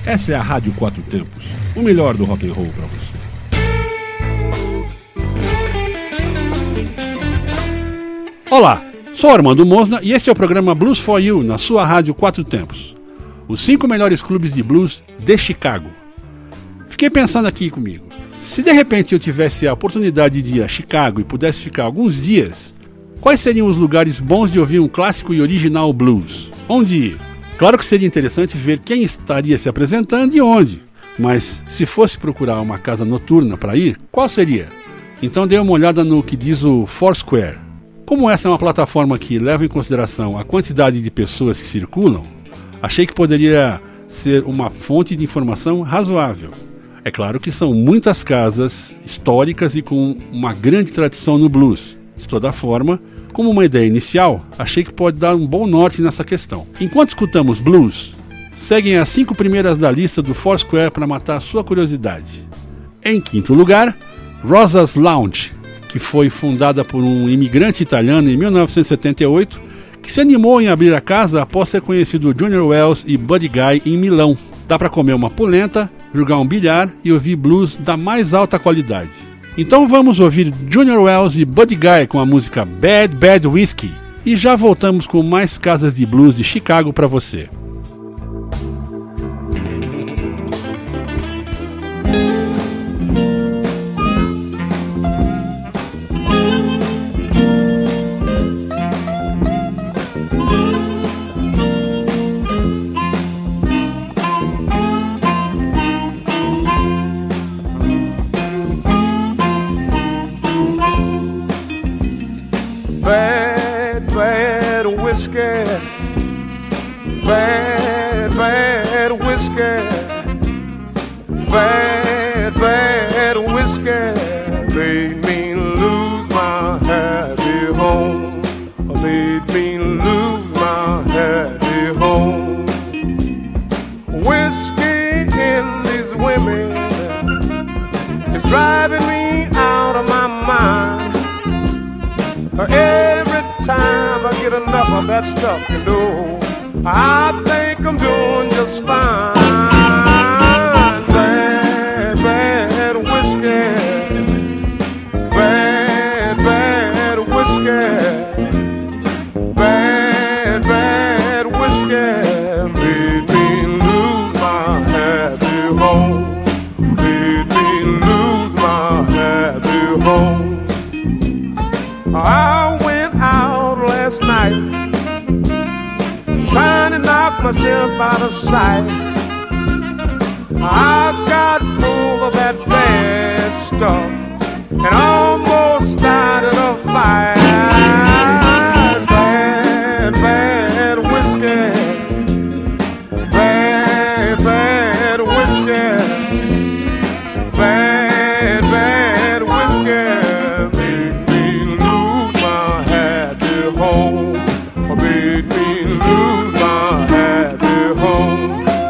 Essa é a Rádio Quatro Tempos, o melhor do rock and roll para você. Olá, sou Armando Mosna e este é o programa Blues for You na sua Rádio Quatro Tempos. Os 5 melhores clubes de blues de Chicago. Fiquei pensando aqui comigo, se de repente eu tivesse a oportunidade de ir a Chicago e pudesse ficar alguns dias, quais seriam os lugares bons de ouvir um clássico e original blues? Onde ir? Claro que seria interessante ver quem estaria se apresentando e onde, mas se fosse procurar uma casa noturna para ir, qual seria? Então dê uma olhada no que diz o Foursquare. Como essa é uma plataforma que leva em consideração a quantidade de pessoas que circulam, achei que poderia ser uma fonte de informação razoável. É claro que são muitas casas históricas e com uma grande tradição no blues. De toda forma, como uma ideia inicial, achei que pode dar um bom norte nessa questão. Enquanto escutamos blues, seguem as 5 primeiras da lista do Foursquare para matar sua curiosidade. Em quinto lugar, Rosa's Lounge, que foi fundada por um imigrante italiano em 1978, que se animou em abrir a casa após ter conhecido Junior Wells e Buddy Guy em Milão. Dá para comer uma polenta, jogar um bilhar e ouvir blues da mais alta qualidade. Então vamos ouvir Junior Wells e Buddy Guy com a música Bad Bad Whiskey e já voltamos com mais casas de blues de Chicago para você. Bad, bad whiskey, bad, bad whiskey, bad, bad whiskey, made me lose my happy home, made me lose my happy home. Whiskey in these women is driving me out of my mind. Every time I get enough of that stuff, you know, I think I'm doing just fine. Bad, bad whiskey, bad, bad whiskey, bad, bad whiskey, made me lose my happy home, made me lose my happy home. I went out last night trying to knock myself out of sight. I got full of that bad stuff and almost started a fight. Bad, bad whiskey, bad, bad whiskey, bad, bad whiskey. Home, made me lose my happy home.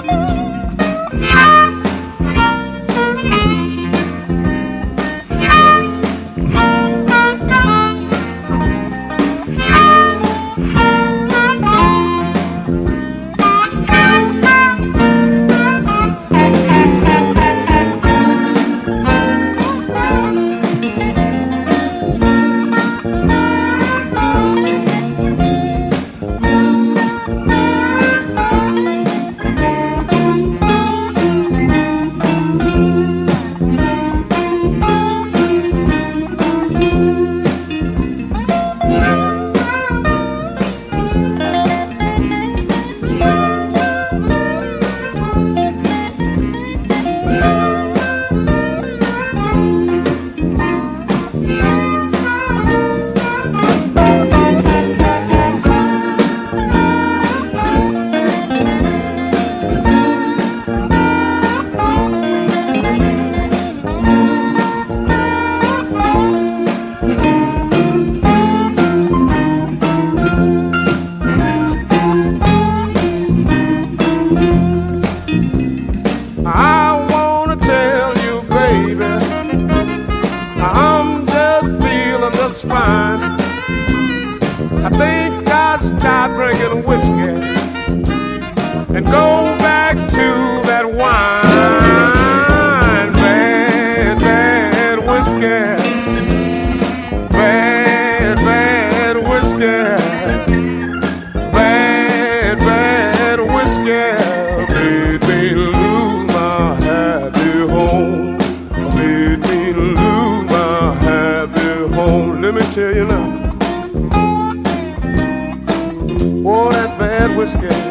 just fine. I think I'll stop drinking whiskey and go back to that wine.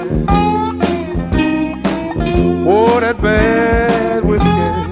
Oh, that bad whiskey.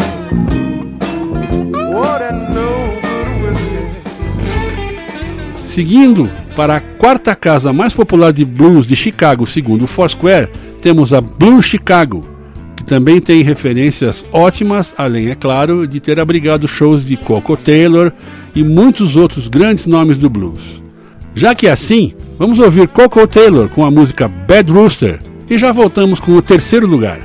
Oh, that no good whiskey. Seguindo para a quarta casa mais popular de blues de Chicago, segundo o Foursquare, temos a Blues Chicago, que também tem referências ótimas, além, é claro, de ter abrigado shows de Coco Taylor e muitos outros grandes nomes do blues. Já que é assim, vamos ouvir Coco Taylor com a música Bad Rooster e já voltamos com o terceiro lugar.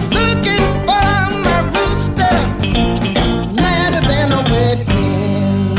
Madder than a wet hen.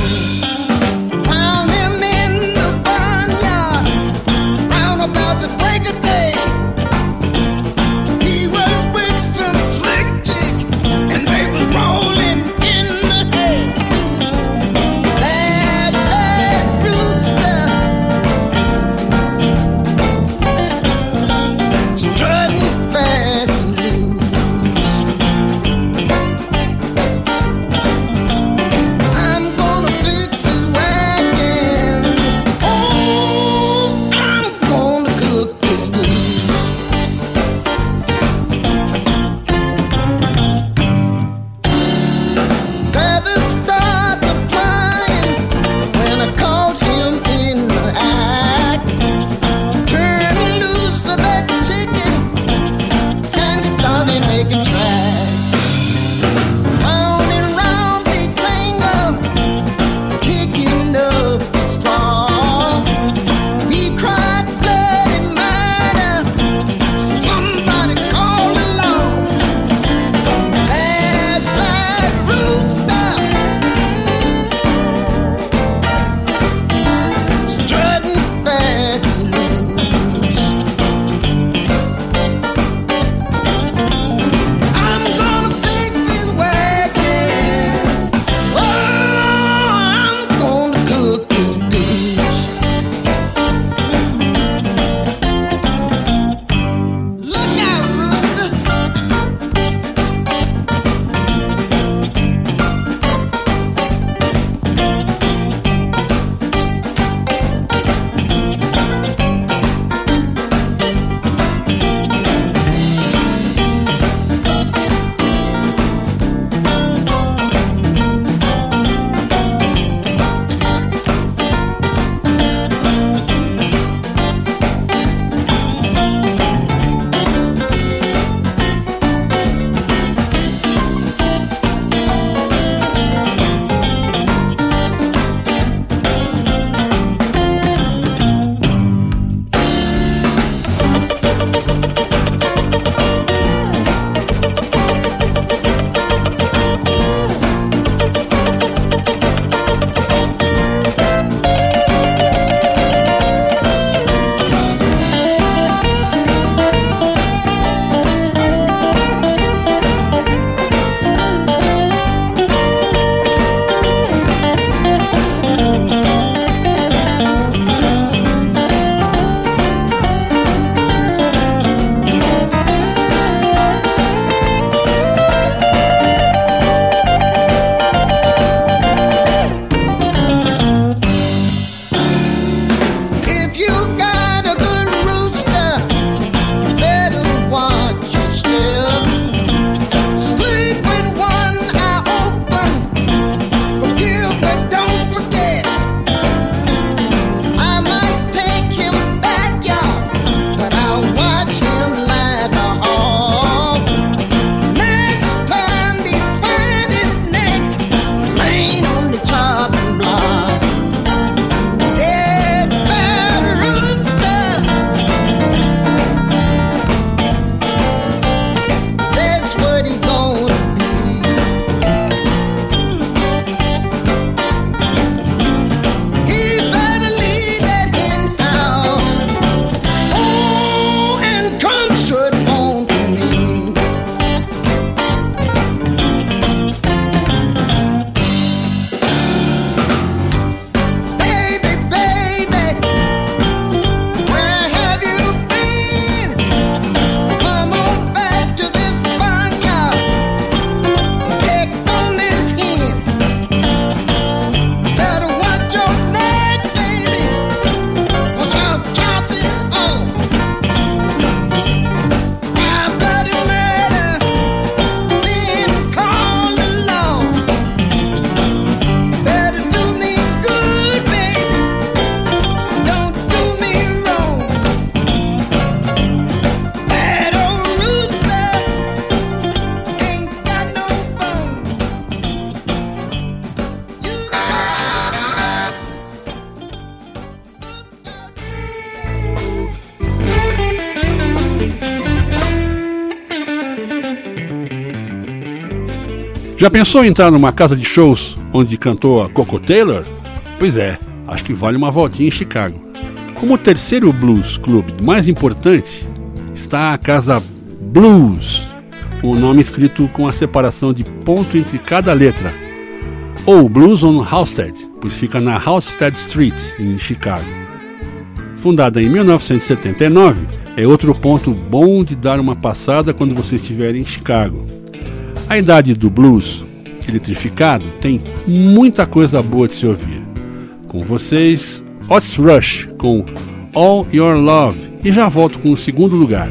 Já pensou em entrar numa casa de shows onde cantou a Coco Taylor? Pois é, acho que vale uma voltinha em Chicago. Como o terceiro blues club mais importante está a Casa Blues, com o nome escrito com a separação de ponto entre cada letra, ou Blues on Halsted, pois fica na Halsted Street, em Chicago. Fundada em 1979, é outro ponto bom de dar uma passada quando você estiver em Chicago. A idade do blues eletrificado tem muita coisa boa de se ouvir. Com vocês, Otis Rush com All Your Love, e já volto com o segundo lugar.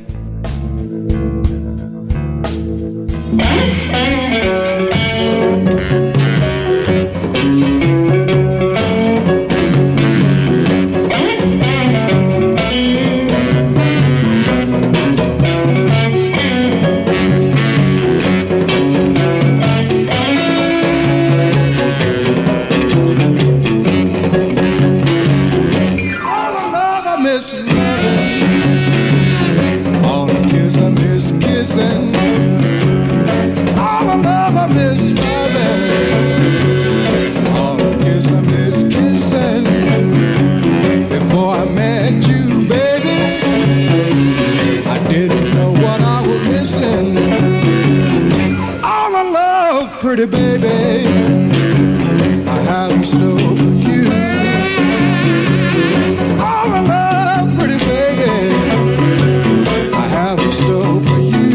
Pretty baby, I have in store for you. All the love, pretty baby, I have in store for you.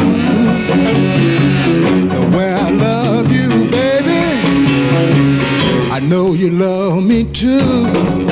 The way I love you, baby, I know you love me too.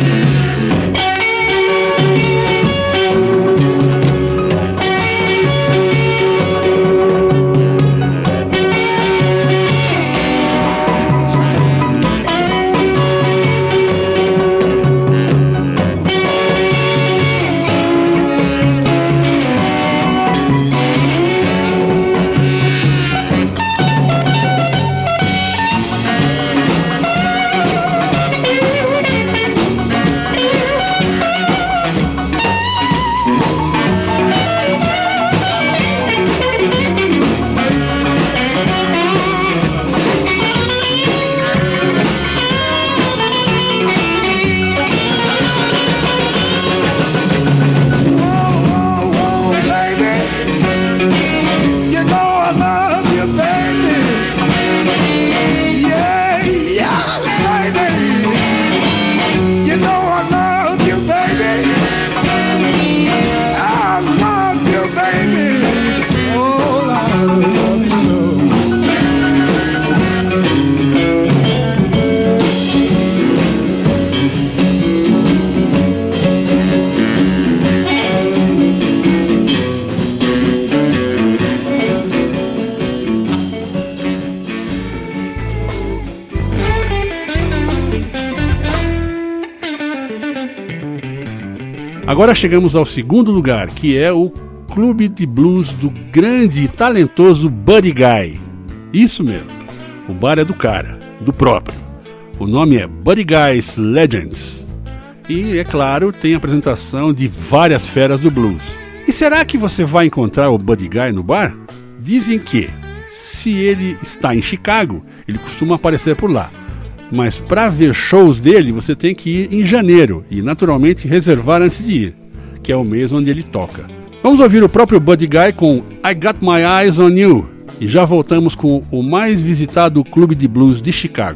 Agora chegamos ao segundo lugar, que é o clube de blues do grande e talentoso Buddy Guy. Isso mesmo, o bar é do cara, do próprio. O nome é Buddy Guy's Legends. E, é claro, tem apresentação de várias feras do blues. E será que você vai encontrar o Buddy Guy no bar? Dizem que, se ele está em Chicago, ele costuma aparecer por lá. Mas para ver shows dele, você tem que ir em janeiro e, naturalmente, reservar antes de ir, que é o mês onde ele toca. Vamos ouvir o próprio Buddy Guy com I Got My Eyes on You e já voltamos com o mais visitado clube de blues de Chicago.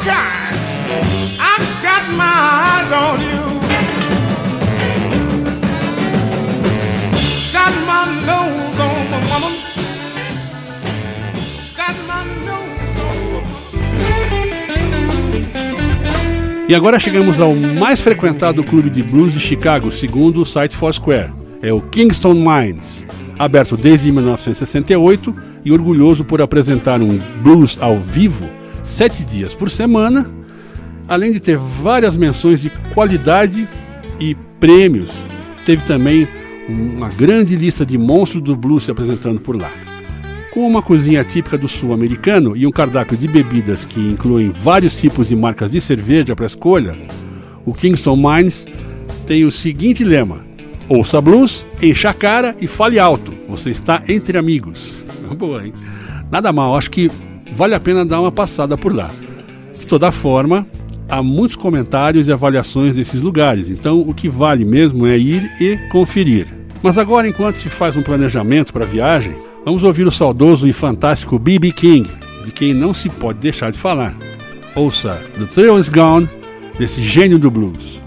kind. I've got my eyes on you. Got my nose on the woman. Got my nose on. E agora chegamos ao mais frequentado clube de blues de Chicago, segundo o site Foursquare. É o Kingston Mines, aberto desde 1968 e orgulhoso por apresentar um blues ao vivo 7 dias por semana, além de ter várias menções de qualidade e prêmios. Teve também uma grande lista de monstros do blues se apresentando por lá. Com uma cozinha típica do sul americano e um cardápio de bebidas que incluem vários tipos e marcas de cerveja para escolha, o Kingston Mines tem o seguinte lema: ouça blues, encha a cara e fale alto, você está entre amigos. Boa, hein? Nada mal, acho que vale a pena dar uma passada por lá. De toda forma, há muitos comentários e avaliações desses lugares, então o que vale mesmo é ir e conferir. Mas agora, enquanto se faz um planejamento para a viagem, vamos ouvir o saudoso e fantástico B.B. King, de quem não se pode deixar de falar. Ouça The Thrill Is Gone, desse gênio do blues.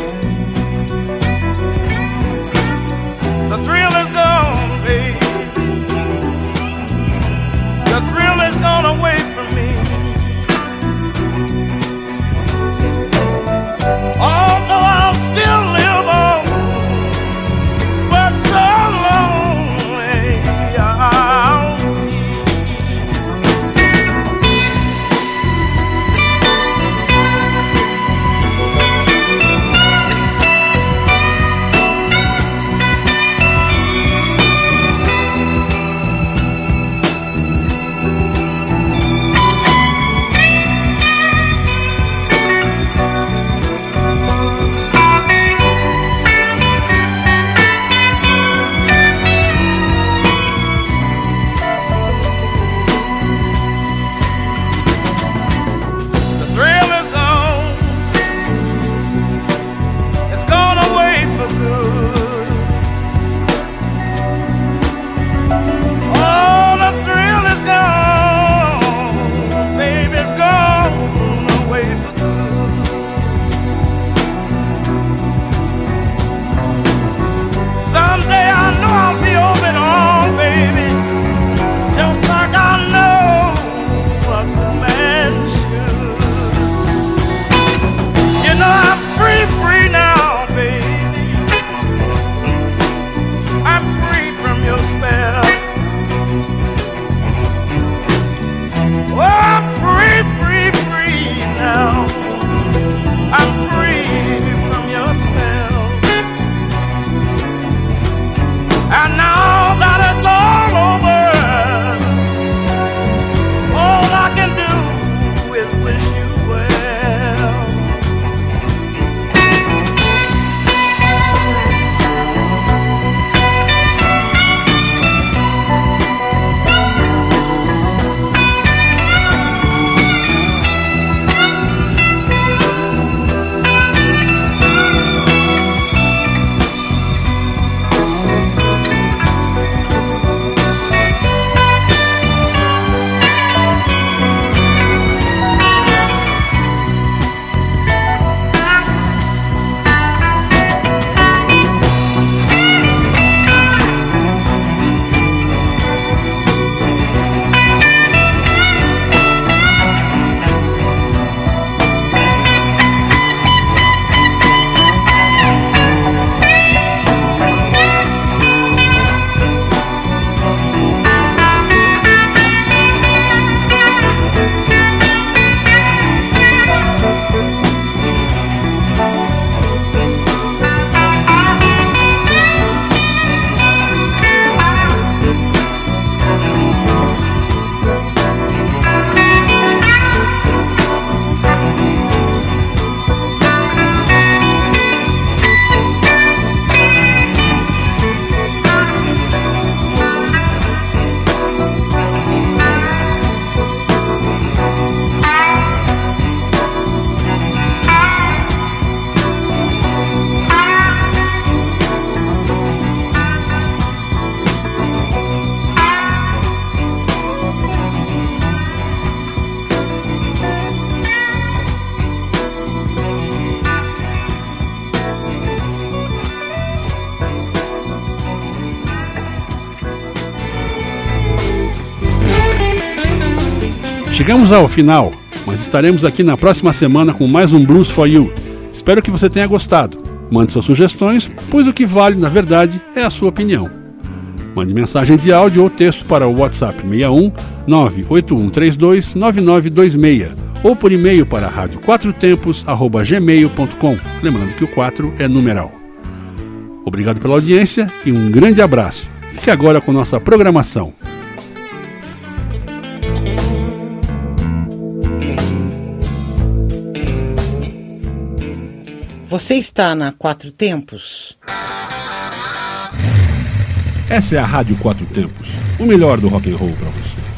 The thrill is gone, baby. Chegamos ao final, mas estaremos aqui na próxima semana com mais um Blues for You. Espero que você tenha gostado. Mande suas sugestões, pois o que vale, na verdade, é a sua opinião. Mande mensagem de áudio ou texto para o WhatsApp 61 98132 9926 ou por e-mail para radioquatrotempos@gmail.com, lembrando que o 4 é numeral. Obrigado pela audiência e um grande abraço. Fique agora com nossa programação. Você está na Quatro Tempos? Essa é a Rádio Quatro Tempos, o melhor do rock and roll para você.